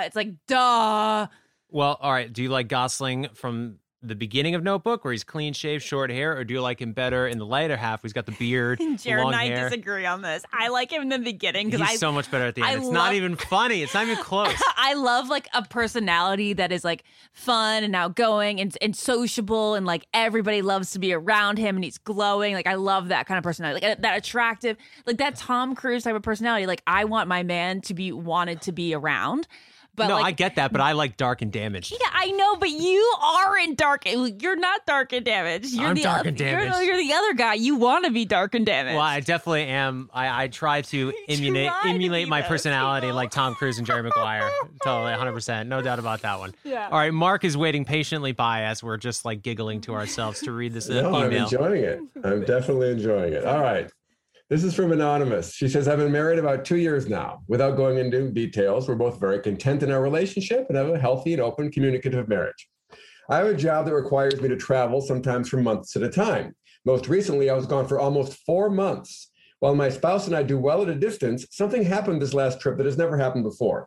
duh. Well, all right. Do you like Gosling from the beginning of Notebook, where he's clean shaved, short hair, or do you like him better in the later half, where he's got the beard, Jared long and I hair? disagree on this. I like him in the beginning because He's so much better at the end. I It's love- not even funny. It's not even close. I love like a personality that is like fun and outgoing and sociable, and like everybody loves to be around him, and he's glowing. Like I love that kind of personality, like that attractive, like that Tom Cruise type of personality. Like I want my man to be wanted to be around. But No, like, I get that, but I like Dark and Damaged. yeah, I know, but you aren't dark. You're not dark and damaged. You're I'm the dark and damaged. You're the other guy. You want to be dark and damaged. Well, I definitely am. I try to emulate be my those personality people. like Tom Cruise and Jerry Maguire. Totally, 100%. No doubt about that one. Yeah. All right, Mark is waiting patiently by us. We're just like giggling to ourselves to read this No, I'm email. enjoying it. I'm definitely enjoying it. All right. This is from Anonymous. She says, I've been married about 2 years now. Without going into details, we're both very content in our relationship and have a healthy and open communicative marriage. I have a job that requires me to travel, sometimes for months at a time. Most recently, I was gone for almost 4 months. While my spouse and I do well at a distance, something happened this last trip that has never happened before.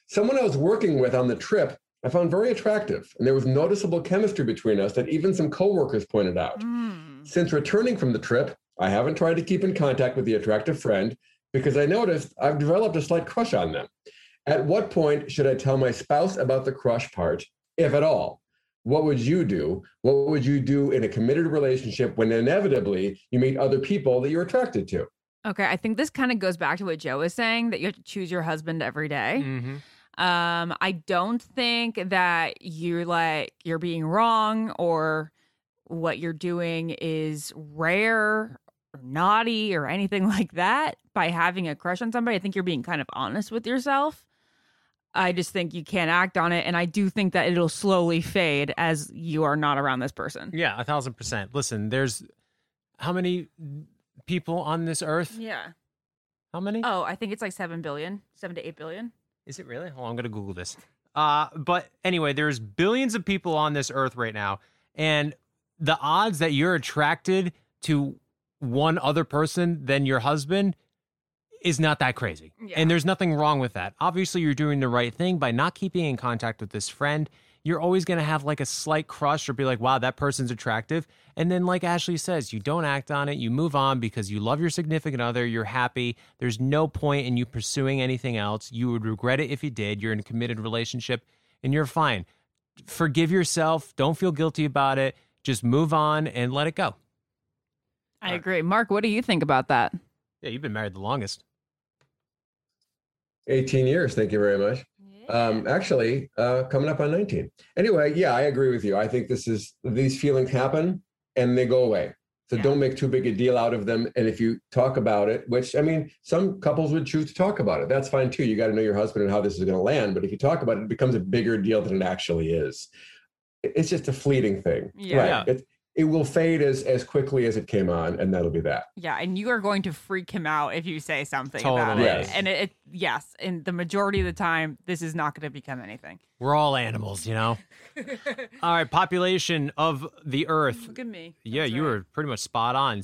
Someone I was working with on the trip, I found very attractive, and there was noticeable chemistry between us that even some coworkers pointed out. Since returning from the trip, I haven't tried to keep in contact with the attractive friend because I noticed I've developed a slight crush on them. At what point should I tell my spouse about the crush part, if at all? What would you do? What would you do in a committed relationship when inevitably you meet other people that you're attracted to? Okay, I think this kind of goes back to what Joe was saying, that you have to choose your husband every day. Mm-hmm. I don't think that you're being wrong or what you're doing is rare or naughty or anything like that by having a crush on somebody. I think you're being kind of honest with yourself. I just think you can't act on it. And I do think that it'll slowly fade as you are not around this person. Yeah, 1,000%. Listen, there's how many people on this earth? Yeah. How many? Oh, I think it's like 7 to 8 billion. Is it really? Hold on, I'm going to Google this. But anyway, there's billions of people on this earth right now. And the odds that you're attracted to one other person than your husband is not that crazy. Yeah. And there's nothing wrong with that. Obviously, you're doing the right thing by not keeping in contact with this friend. You're always going to have like a slight crush or be like, wow, that person's attractive. And then like Ashley says, you don't act on it. You move on because you love your significant other. You're happy. There's no point in you pursuing anything else. You would regret it if you did. You're in a committed relationship and you're fine. Forgive yourself. Don't feel guilty about it. Just move on and let it go. I agree. Mark, what do you think about that? Yeah, you've been married the longest. 18 years. Thank you very much. Actually, coming up on 19. Anyway, yeah, I agree with you. I think these feelings happen and they go away. So don't make too big a deal out of them. And if you talk about it, which, I mean, some couples would choose to talk about it. That's fine too. You got to know your husband and how this is going to land. But if you talk about it, it becomes a bigger deal than it actually is. It's just a fleeting thing. Yeah. Right. It will fade as quickly as it came on, and that'll be that. Yeah, and you are going to freak him out if you say something Totally. about it. Yes. And yes, and the majority of the time, this is not going to become anything. We're all animals, you know? All right, population of the earth. Look at me. Yeah, you were pretty much spot on.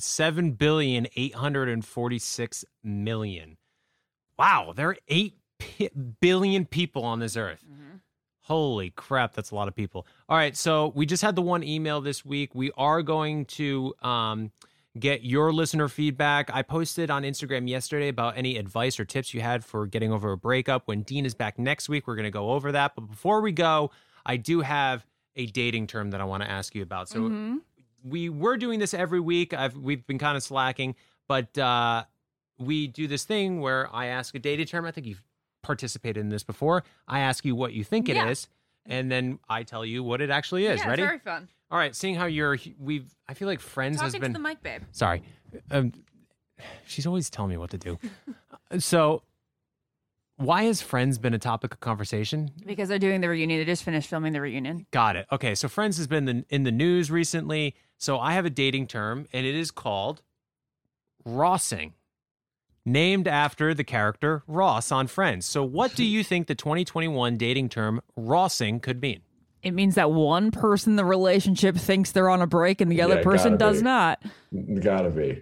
7,846,000,000. Wow, there are 8 billion people on this earth. Mm-hmm. Holy crap, that's a lot of people. All right, so we just had the one email this week. We are going to get your listener feedback. I posted on Instagram yesterday about any advice or tips you had for getting over a breakup. When Dean is back next week, we're going to go over that. But before we go, I do have a dating term that I want to ask you about. So we were doing this every week. We've been kind of slacking, but we do this thing where I ask a dating term. I think you've participated in this before. I ask you what you think it is, and then I tell you what it actually is. Yeah, Ready? it's very fun. All right. Seeing how I feel like Friends has Talking been. to the mic, babe. Sorry, she's always telling me what to do. So, why has Friends been a topic of conversation? Because they're doing the reunion. They just finished filming the reunion. Got it. Okay, so Friends has been in the news recently. So I have a dating term, and it is called Rossing, named after the character Ross on Friends. So what do you think the 2021 dating term Rossing could mean? It means that one person in the relationship thinks they're on a break and the other person does not. Gotta be.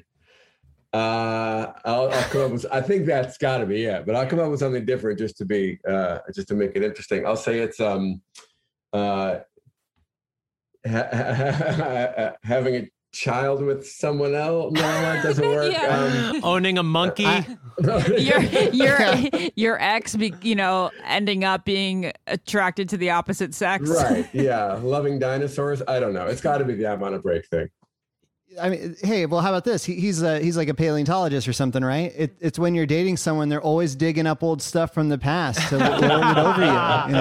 I'll come up with. I think that's gotta be it. But I'll come up with something different just to make it interesting. I'll say it's having a child with someone else. No, that doesn't work. Owning a monkey. Your ex, ending up being attracted to the opposite sex. Right. Yeah. Loving dinosaurs. I don't know. It's got to be the I'm on a break thing. I mean, hey, well, how about this? He's like a paleontologist or something, right? It's when you're dating someone, they're always digging up old stuff from the past to learn it over you.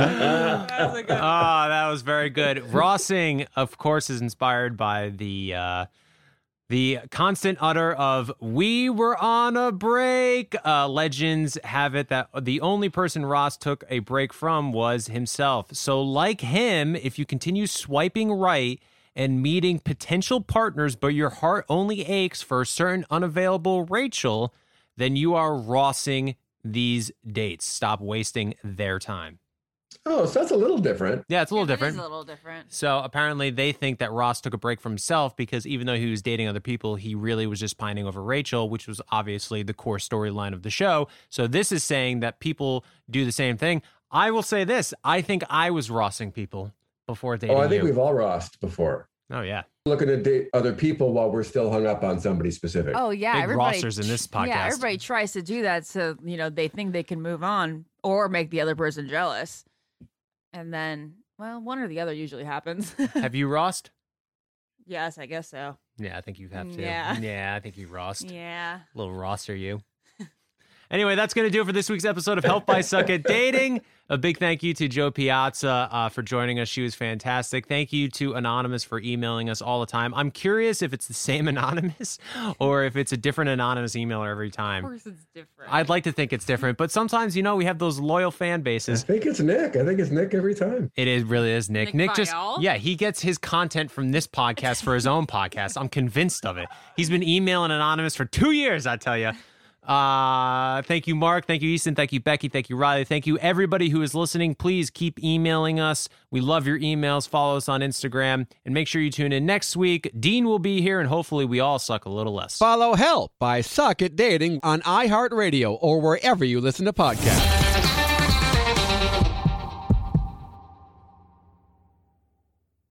That was very good. Rossing, of course, is inspired by the constant utter of "we were on a break." Legends have it that the only person Ross took a break from was himself. So, like him, if you continue swiping right and meeting potential partners, but your heart only aches for a certain unavailable Rachel, then you are Rossing these dates. Stop wasting their time. Oh, so that's a little different. Yeah, it's a little different. It is a little different. So apparently they think that Ross took a break from himself because even though he was dating other people, he really was just pining over Rachel, which was obviously the core storyline of the show. So this is saying that people do the same thing. I will say this. I think I was rossing people before dating I think you. we've all rossed before. Oh, yeah. Looking to date other people while we're still hung up on somebody specific. Oh yeah, Big everybody rossers in this podcast. Yeah, everybody tries to do that, so they think they can move on or make the other person jealous, and then one or the other usually happens. Have you rossed? Yes, I guess so. Yeah, I think you have to. Yeah. I think you rossed. Yeah. Little rosser you. Anyway, that's going to do it for this week's episode of Help by Suck at Dating. A big thank you to Joe Piazza for joining us. She was fantastic. Thank you to Anonymous for emailing us all the time. I'm curious if it's the same Anonymous or if it's a different Anonymous emailer every time. Of course it's different. I'd like to think it's different, but sometimes, we have those loyal fan I bases. think it's Nick. I think it's Nick every time. Really is Nick. Nick just, Viall? he gets his content from this podcast for his own podcast. I'm convinced of it. He's been emailing Anonymous for 2 years, I tell you. Thank you, Mark. Thank you, Easton. Thank you, Becky. Thank you, Riley. Thank you, everybody who is listening. Please keep emailing us. We love your emails. Follow us on Instagram and make sure you tune in next week. Dean will be here and hopefully we all suck a little less. Follow Help by Suck at Dating on iHeartRadio or wherever you listen to podcasts.